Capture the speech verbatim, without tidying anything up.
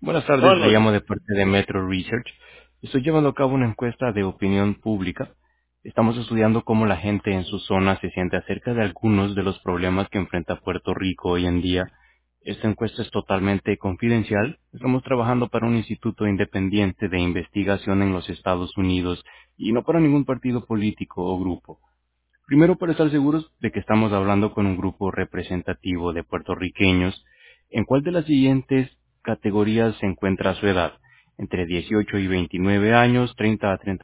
Buenas tardes, le Hola. llamo de parte de Metro Research. Estoy llevando a cabo una encuesta de opinión pública. Estamos estudiando cómo la gente en su zona se siente acerca de algunos de los problemas que enfrenta Puerto Rico hoy en día. Esta encuesta es totalmente confidencial. Estamos trabajando para un instituto independiente de investigación en los Estados Unidos y no para ningún partido político o grupo. Primero, para estar seguros de que estamos hablando con un grupo representativo de puertorriqueños, ¿en cuál de las siguientes categorías se encuentra su edad? Entre dieciocho y veintinueve años, treinta a treinta